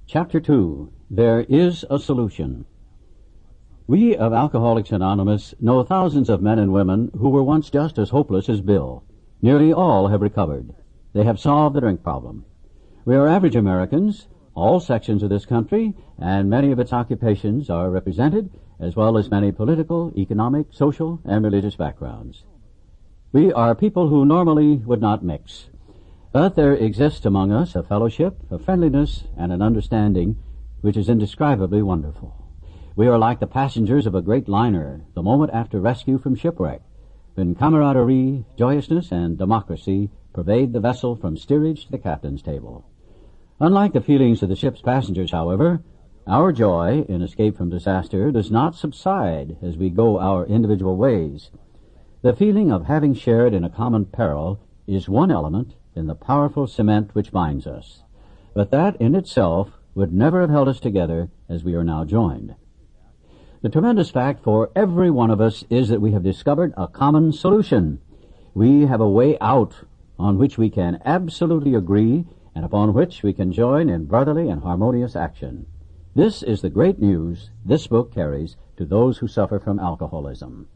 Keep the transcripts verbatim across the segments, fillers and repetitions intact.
Chapter two. There is a Solution. We of Alcoholics Anonymous know thousands of men and women who were once just as hopeless as Bill. Nearly all have recovered. They have solved the drink problem. We are average Americans. All sections of this country and many of its occupations are represented, as well as many political, economic, social, and religious backgrounds. We are people who normally would not mix. But there exists among us a fellowship, a friendliness, and an understanding which is indescribably wonderful. We are like the passengers of a great liner the moment after rescue from shipwreck, when camaraderie, joyousness, and democracy pervade the vessel from steerage to the captain's table. Unlike the feelings of the ship's passengers, however, our joy in escape from disaster does not subside as we go our individual ways. The feeling of having shared in a common peril is one element in the powerful cement which binds us, but that in itself would never have held us together as we are now joined. The tremendous fact for every one of us is that we have discovered a common solution. We have a way out on which we can absolutely agree and upon which we can join in brotherly and harmonious action. This is the great news this book carries to those who suffer from alcoholism.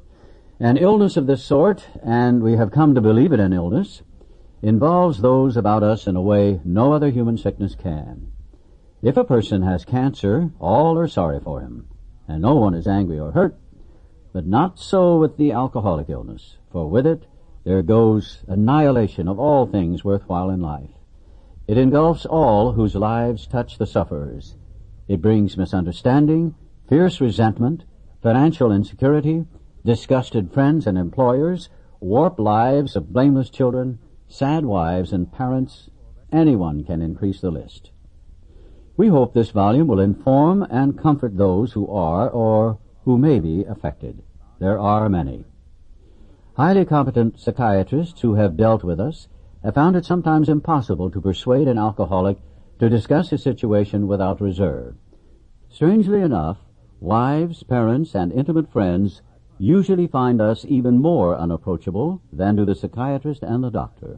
An illness of this sort, and we have come to believe it an illness, involves those about us in a way no other human sickness can. If a person has cancer, all are sorry for him, and no one is angry or hurt, but not so with the alcoholic illness, for with it there goes annihilation of all things worthwhile in life. It engulfs all whose lives touch the sufferers. It brings misunderstanding, fierce resentment, financial insecurity, disgusted friends and employers, warped lives of blameless children, sad wives and parents. Anyone can increase the list. We hope this volume will inform and comfort those who are or who may be affected. There are many. Highly competent psychiatrists who have dealt with us have found it sometimes impossible to persuade an alcoholic to discuss his situation without reserve. Strangely enough, wives, parents, and intimate friends usually find us even more unapproachable than do the psychiatrist and the doctor.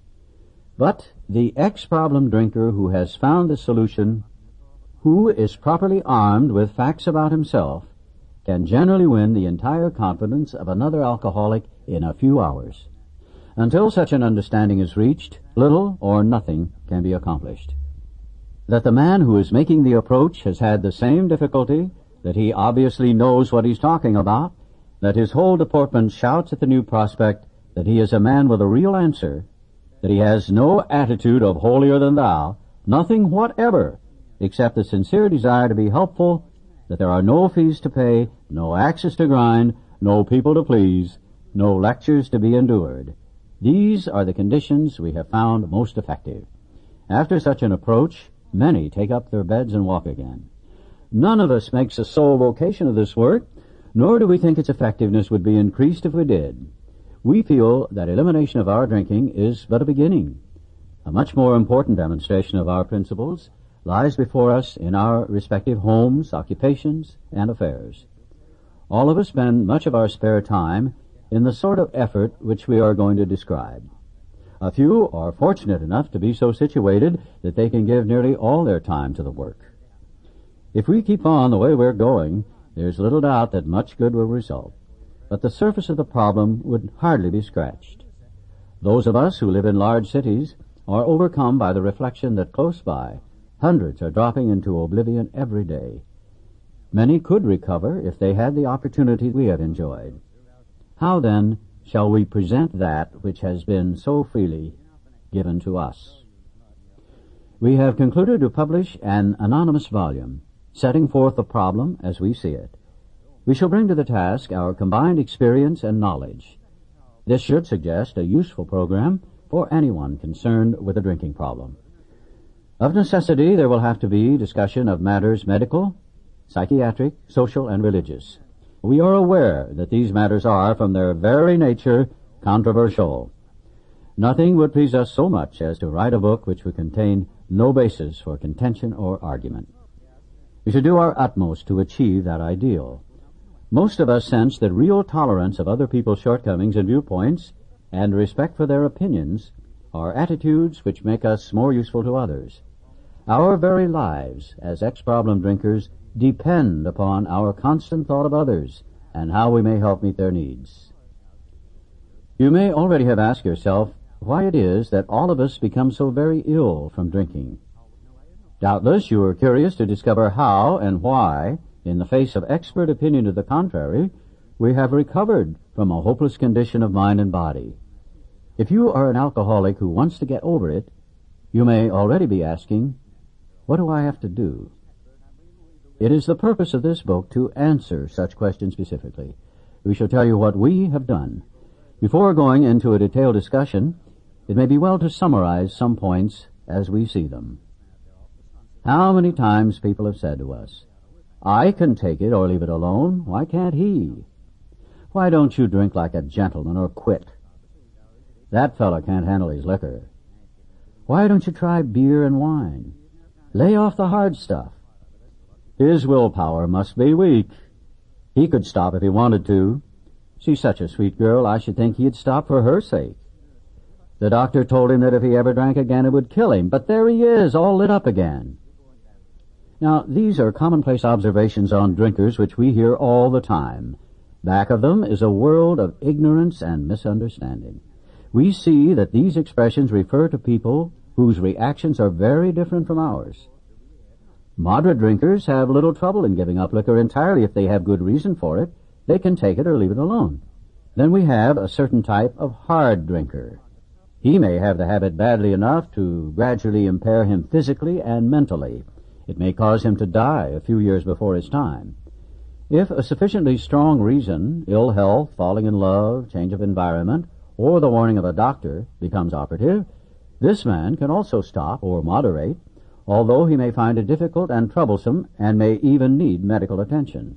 But the ex-problem drinker who has found the solution, who is properly armed with facts about himself, can generally win the entire confidence of another alcoholic in a few hours. Until such an understanding is reached, little or nothing can be accomplished. That the man who is making the approach has had the same difficulty, that he obviously knows what he's talking about, that his whole deportment shouts at the new prospect that he is a man with a real answer, that he has no attitude of holier than thou, nothing whatever, except the sincere desire to be helpful, that there are no fees to pay, no axes to grind, no people to please, no lectures to be endured. These are the conditions we have found most effective. After such an approach, many take up their beds and walk again. None of us makes a sole vocation of this work, nor do we think its effectiveness would be increased if we did. We feel that elimination of our drinking is but a beginning. A much more important demonstration of our principles lies before us in our respective homes, occupations, and affairs. All of us spend much of our spare time in the sort of effort which we are going to describe. A few are fortunate enough to be so situated that they can give nearly all their time to the work. If we keep on the way we're going, there's little doubt that much good will result, but the surface of the problem would hardly be scratched. Those of us who live in large cities are overcome by the reflection that close by, hundreds are dropping into oblivion every day. Many could recover if they had the opportunity we have enjoyed. How, then, shall we present that which has been so freely given to us? We have concluded to publish an anonymous volume, setting forth the problem as we see it. We shall bring to the task our combined experience and knowledge. This should suggest a useful program for anyone concerned with a drinking problem. Of necessity, there will have to be discussion of matters medical, psychiatric, social, and religious. We are aware that these matters are, from their very nature, controversial. Nothing would please us so much as to write a book which would contain no basis for contention or argument. We should do our utmost to achieve that ideal. Most of us sense that real tolerance of other people's shortcomings and viewpoints and respect for their opinions are attitudes which make us more useful to others. Our very lives as ex-problem drinkers depend upon our constant thought of others and how we may help meet their needs. You may already have asked yourself why it is that all of us become so very ill from drinking. Doubtless you are curious to discover how and why, in the face of expert opinion to the contrary, we have recovered from a hopeless condition of mind and body. If you are an alcoholic who wants to get over it, you may already be asking, what do I have to do? It is the purpose of this book to answer such questions specifically. We shall tell you what we have done. Before going into a detailed discussion, it may be well to summarize some points as we see them. How many times people have said to us, I can take it or leave it alone. Why can't he? Why don't you drink like a gentleman or quit? That fellow can't handle his liquor. Why don't you try beer and wine? Lay off the hard stuff. His willpower must be weak. He could stop if he wanted to. She's such a sweet girl, I should think he'd stop for her sake. The doctor told him that if he ever drank again, it would kill him. But there he is, all lit up again. Now, these are commonplace observations on drinkers which we hear all the time. Back of them is a world of ignorance and misunderstanding. We see that these expressions refer to people whose reactions are very different from ours. Moderate drinkers have little trouble in giving up liquor entirely if they have good reason for it. They can take it or leave it alone. Then we have a certain type of hard drinker. He may have the habit badly enough to gradually impair him physically and mentally. It may cause him to die a few years before his time. If a sufficiently strong reason, ill health, falling in love, change of environment, or the warning of a doctor becomes operative, this man can also stop or moderate, although he may find it difficult and troublesome and may even need medical attention.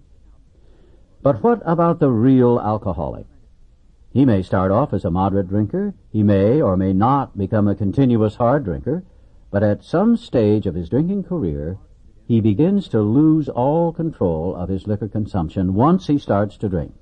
But what about the real alcoholic? He may start off as a moderate drinker. He may or may not become a continuous hard drinker, but at some stage of his drinking career, he begins to lose all control of his liquor consumption once he starts to drink.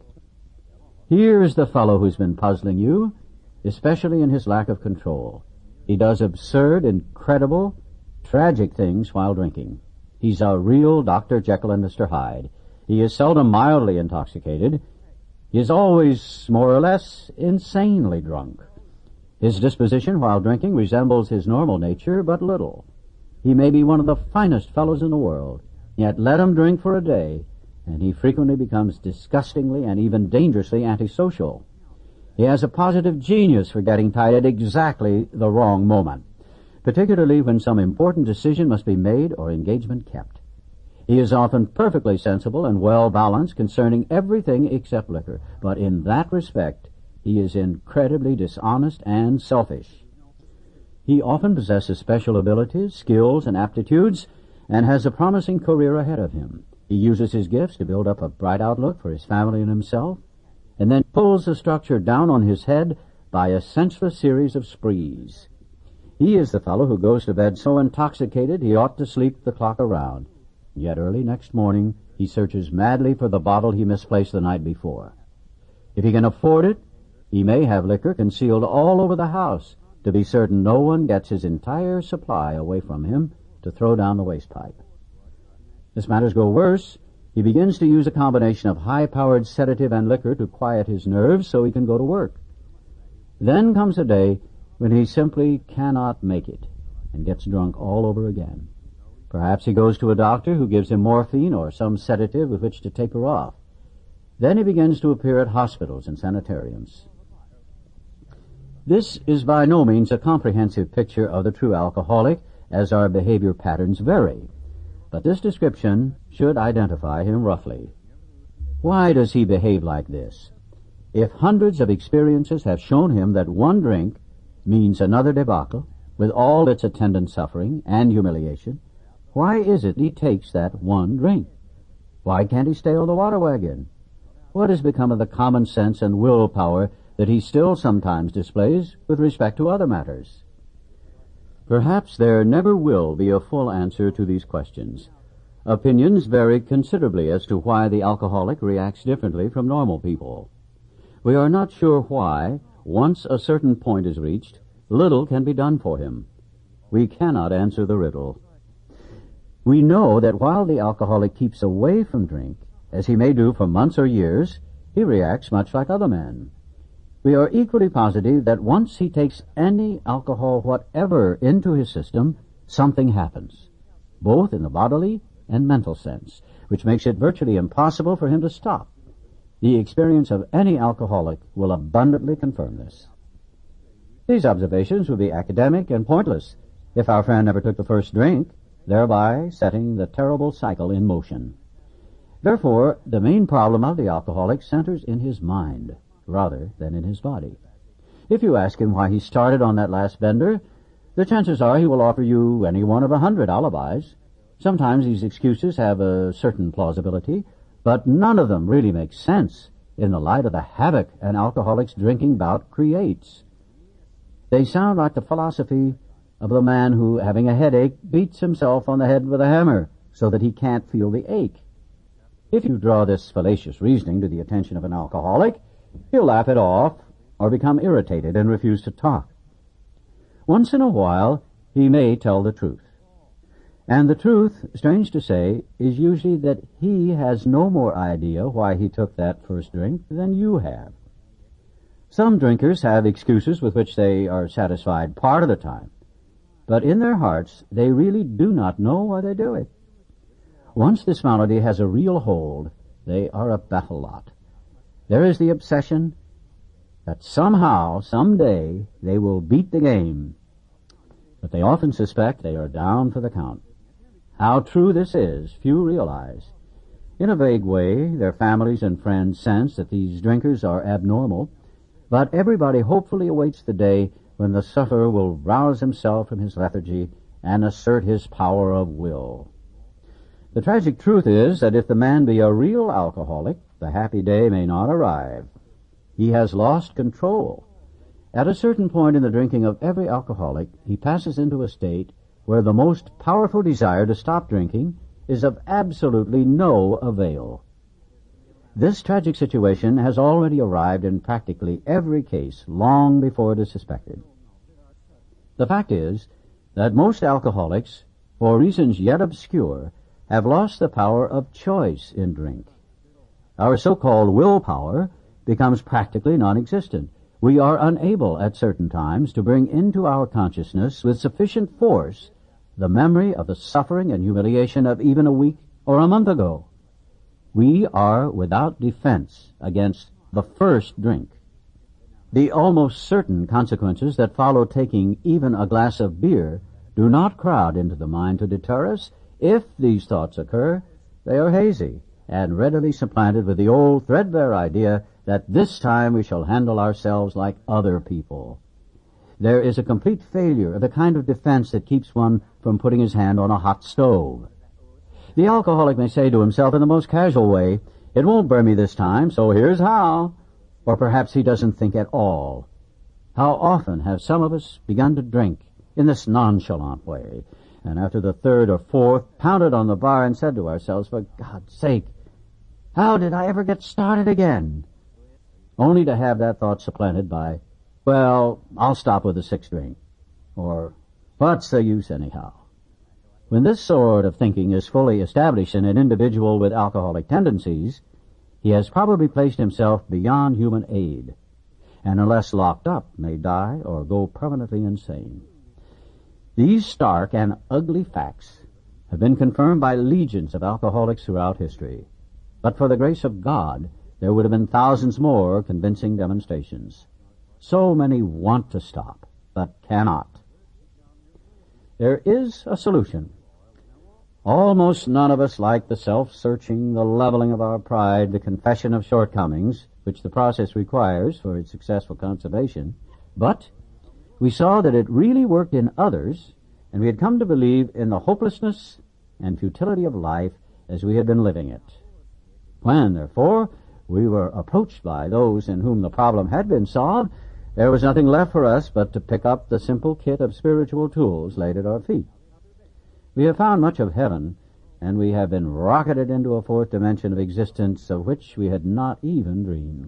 Here's the fellow who's been puzzling you, especially in his lack of control. He does absurd, incredible, tragic things while drinking. He's a real Doctor Jekyll and Mister Hyde. He is seldom mildly intoxicated. He is always more or less insanely drunk. His disposition while drinking resembles his normal nature but little. He may be one of the finest fellows in the world, yet let him drink for a day, and he frequently becomes disgustingly and even dangerously antisocial. He has a positive genius for getting tired at exactly the wrong moment, particularly when some important decision must be made or engagement kept. He is often perfectly sensible and well-balanced concerning everything except liquor, but in that respect he is incredibly dishonest and selfish. He often possesses special abilities, skills, and aptitudes, and has a promising career ahead of him. He uses his gifts to build up a bright outlook for his family and himself, and then pulls the structure down on his head by a senseless series of sprees. He is the fellow who goes to bed so intoxicated he ought to sleep the clock around. Yet early next morning he searches madly for the bottle he misplaced the night before. If he can afford it, he may have liquor concealed all over the house to be certain no one gets his entire supply away from him to throw down the waste pipe. As matters go worse, he begins to use a combination of high-powered sedative and liquor to quiet his nerves so he can go to work. Then comes a day when he simply cannot make it and gets drunk all over again. Perhaps he goes to a doctor who gives him morphine or some sedative with which to taper off. Then he begins to appear at hospitals and sanitariums. This is by no means a comprehensive picture of the true alcoholic, as our behavior patterns vary, but this description should identify him roughly. Why does he behave like this? If hundreds of experiences have shown him that one drink means another debacle, with all its attendant suffering and humiliation, why is it he takes that one drink? Why can't he stay on the water wagon? What has become of the common sense and willpower that he still sometimes displays with respect to other matters? Perhaps there never will be a full answer to these questions. Opinions vary considerably as to why the alcoholic reacts differently from normal people. We are not sure why, once a certain point is reached, little can be done for him. We cannot answer the riddle. We know that while the alcoholic keeps away from drink, as he may do for months or years, he reacts much like other men. We are equally positive that once he takes any alcohol whatever into his system, something happens, both in the bodily and mental sense, which makes it virtually impossible for him to stop. The experience of any alcoholic will abundantly confirm this. These observations would be academic and pointless if our friend never took the first drink, thereby setting the terrible cycle in motion. Therefore, the main problem of the alcoholic centers in his mind rather than in his body. If you ask him why he started on that last bender, the chances are he will offer you any one of a hundred alibis. Sometimes these excuses have a certain plausibility, but none of them really make sense in the light of the havoc an alcoholic's drinking bout creates. They sound like the philosophy of the man who, having a headache, beats himself on the head with a hammer so that he can't feel the ache. If you draw this fallacious reasoning to the attention of an alcoholic, he'll laugh it off or become irritated and refuse to talk. Once in a while, he may tell the truth. And the truth, strange to say, is usually that he has no more idea why he took that first drink than you have. Some drinkers have excuses with which they are satisfied part of the time, but in their hearts they really do not know why they do it. Once this malady has a real hold, they are a battle lot. There is the obsession that somehow, someday, they will beat the game, but they often suspect they are down for the count. How true this is, few realize. In a vague way, their families and friends sense that these drinkers are abnormal, but everybody hopefully awaits the day when the sufferer will rouse himself from his lethargy and assert his power of will. The tragic truth is that if the man be a real alcoholic, the happy day may not arrive. He has lost control. At a certain point in the drinking of every alcoholic, he passes into a state where the most powerful desire to stop drinking is of absolutely no avail. This tragic situation has already arrived in practically every case long before it is suspected. The fact is that most alcoholics, for reasons yet obscure, have lost the power of choice in drink. Our so-called willpower becomes practically non-existent. We are unable at certain times to bring into our consciousness with sufficient force the memory of the suffering and humiliation of even a week or a month ago. We are without defense against the first drink. The almost certain consequences that follow taking even a glass of beer do not crowd into the mind to deter us. If these thoughts occur, they are hazy and readily supplanted with the old threadbare idea that this time we shall handle ourselves like other people. There is a complete failure of the kind of defense that keeps one from putting his hand on a hot stove. The alcoholic may say to himself in the most casual way, "It won't burn me this time, so here's how." Or perhaps he doesn't think at all. How often have some of us begun to drink in this nonchalant way, and after the third or fourth, pounded on the bar and said to ourselves, "For God's sake, how did I ever get started again?" Only to have that thought supplanted by, "Well, I'll stop with the sixth drink," or "What's the use anyhow?" When this sort of thinking is fully established in an individual with alcoholic tendencies, he has probably placed himself beyond human aid, and unless locked up, may die or go permanently insane. These stark and ugly facts have been confirmed by legions of alcoholics throughout history. But for the grace of God, there would have been thousands more convincing demonstrations. So many want to stop, but cannot. There is a solution. Almost none of us like the self-searching, the leveling of our pride, the confession of shortcomings, which the process requires for its successful consummation. But we saw that it really worked in others, and we had come to believe in the hopelessness and futility of life as we had been living it. When, therefore, we were approached by those in whom the problem had been solved, there was nothing left for us but to pick up the simple kit of spiritual tools laid at our feet. We have found much of heaven, and we have been rocketed into a fourth dimension of existence of which we had not even dreamed.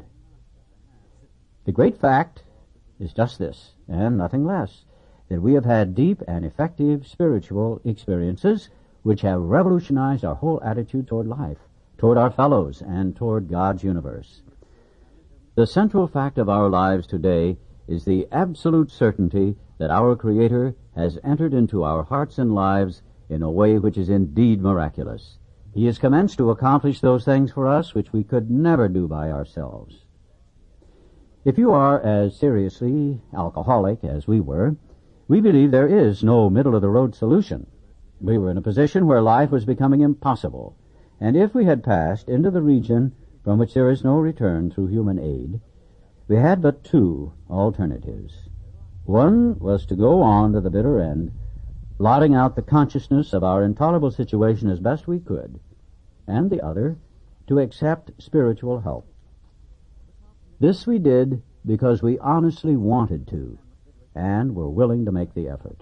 The great fact is just this, and nothing less, that we have had deep and effective spiritual experiences which have revolutionized our whole attitude toward life, toward our fellows, and toward God's universe. The central fact of our lives today is the absolute certainty that our Creator has entered into our hearts and lives in a way which is indeed miraculous. He has commenced to accomplish those things for us which we could never do by ourselves. If you are as seriously alcoholic as we were, we believe there is no middle-of-the-road solution. We were in a position where life was becoming impossible, and if we had passed into the region from which there is no return through human aid, we had but two alternatives. One was to go on to the bitter end, blotting out the consciousness of our intolerable situation as best we could, and the other, to accept spiritual help. This we did because we honestly wanted to, and were willing to make the effort.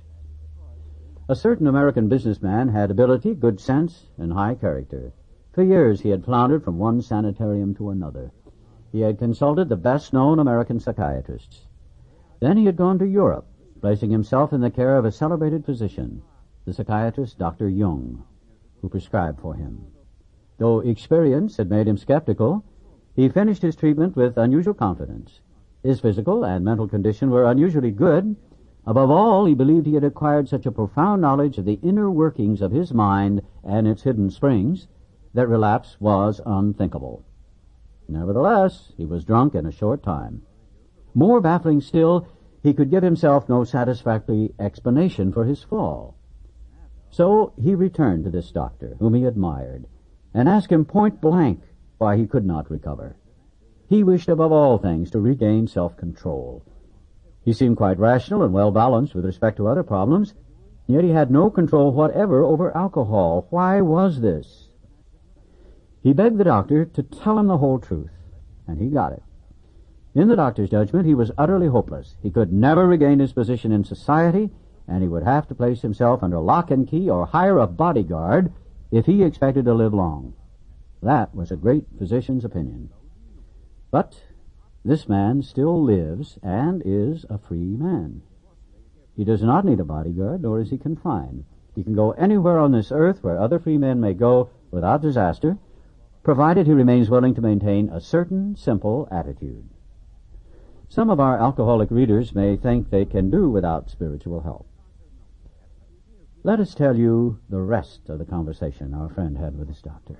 A certain American businessman had ability, good sense, and high character. For years he had floundered from one sanitarium to another. He had consulted the best-known American psychiatrists. Then he had gone to Europe, placing himself in the care of a celebrated physician, the psychiatrist Doctor Jung, who prescribed for him. Though experience had made him skeptical, he finished his treatment with unusual confidence. His physical and mental condition were unusually good. Above all, he believed he had acquired such a profound knowledge of the inner workings of his mind and its hidden springs that relapse was unthinkable. Nevertheless, he was drunk in a short time. More baffling still, he could give himself no satisfactory explanation for his fall. So he returned to this doctor, whom he admired, and asked him point blank why he could not recover. He wished above all things to regain self-control. He seemed quite rational and well-balanced with respect to other problems, yet he had no control whatever over alcohol. Why was this? He begged the doctor to tell him the whole truth, and he got it. In the doctor's judgment, he was utterly hopeless. He could never regain his position in society, and he would have to place himself under lock and key or hire a bodyguard if he expected to live long. That was a great physician's opinion. But this man still lives and is a free man. He does not need a bodyguard, nor is he confined. He can go anywhere on this earth where other free men may go without disaster, provided he remains willing to maintain a certain simple attitude. Some of our alcoholic readers may think they can do without spiritual help. Let us tell you the rest of the conversation our friend had with his doctor.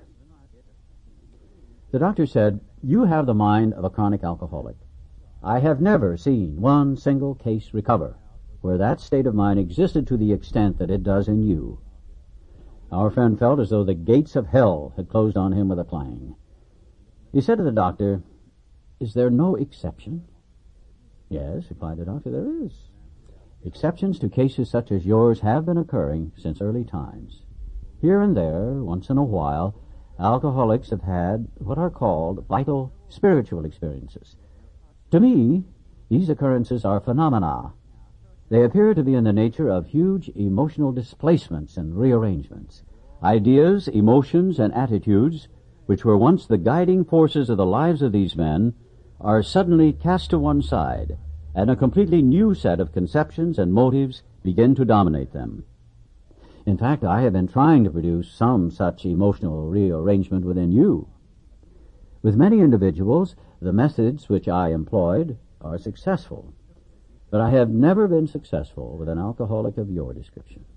The doctor said, "You have the mind of a chronic alcoholic. I have never seen one single case recover where that state of mind existed to the extent that it does in you." Our friend felt as though the gates of hell had closed on him with a clang. He said to the doctor, "Is there no exception?" "Yes," replied the doctor, "there is. Exceptions to cases such as yours have been occurring since early times. Here and there, once in a while, alcoholics have had what are called vital spiritual experiences. To me, these occurrences are phenomena. They appear to be in the nature of huge emotional displacements and rearrangements. Ideas, emotions, and attitudes, which were once the guiding forces of the lives of these men, are suddenly cast to one side, and a completely new set of conceptions and motives begin to dominate them. In fact, I have been trying to produce some such emotional rearrangement within you. With many individuals, the methods which I employed are successful, but I have never been successful with an alcoholic of your description."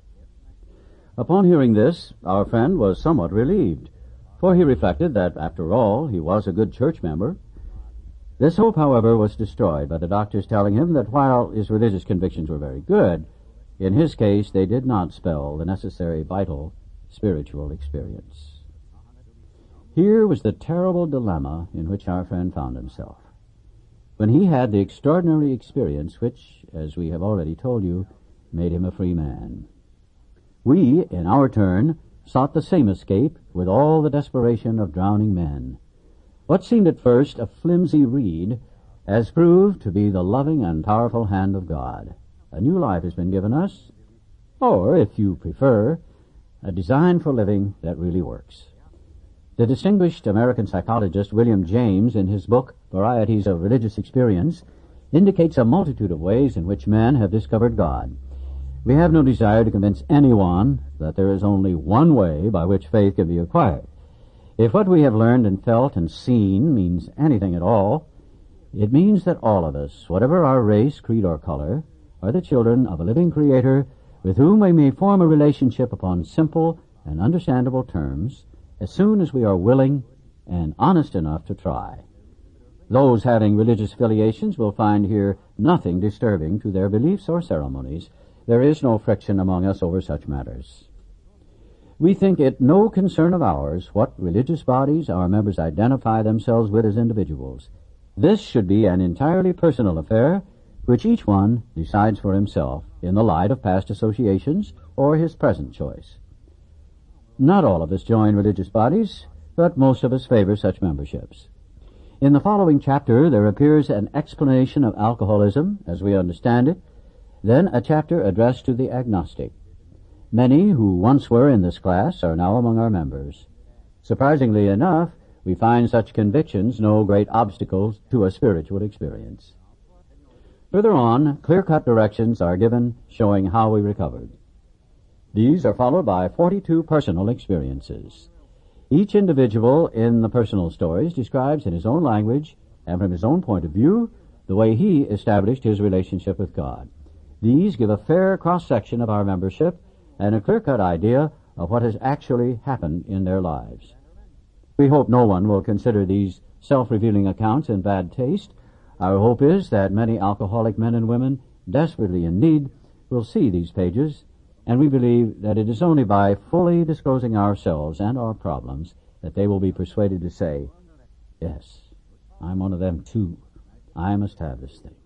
Upon hearing this, our friend was somewhat relieved, for he reflected that, after all, he was a good church member. This hope, however, was destroyed by the doctor's telling him that while his religious convictions were very good, in his case they did not spell the necessary vital spiritual experience. Here was the terrible dilemma in which our friend found himself. When he had the extraordinary experience which, as we have already told you, made him a free man. We, in our turn, sought the same escape with all the desperation of drowning men. What seemed at first a flimsy reed has proved to be the loving and powerful hand of God. A new life has been given us, or, if you prefer, a design for living that really works. The distinguished American psychologist William James, in his book Varieties of Religious Experience, indicates a multitude of ways in which men have discovered God. We have no desire to convince anyone that there is only one way by which faith can be acquired. If what we have learned and felt and seen means anything at all, it means that all of us, whatever our race, creed, or color, are the children of a living Creator with whom we may form a relationship upon simple and understandable terms as soon as we are willing and honest enough to try. Those having religious affiliations will find here nothing disturbing to their beliefs or ceremonies. There is no friction among us over such matters. We think it no concern of ours what religious bodies our members identify themselves with as individuals. This should be an entirely personal affair, which each one decides for himself in the light of past associations or his present choice. Not all of us join religious bodies, but most of us favor such memberships. In the following chapter, there appears an explanation of alcoholism as we understand it, then a chapter addressed to the agnostic. Many who once were in this class are now among our members. Surprisingly enough, we find such convictions no great obstacles to a spiritual experience. Further on, clear-cut directions are given showing how we recovered. These are followed by forty-two personal experiences. Each individual in the personal stories describes in his own language and from his own point of view the way he established his relationship with God. These give a fair cross-section of our membership and a clear-cut idea of what has actually happened in their lives. We hope no one will consider these self-revealing accounts in bad taste. Our hope is that many alcoholic men and women desperately in need will see these pages, and we believe that it is only by fully disclosing ourselves and our problems that they will be persuaded to say, yes, I'm one of them too. I must have this thing.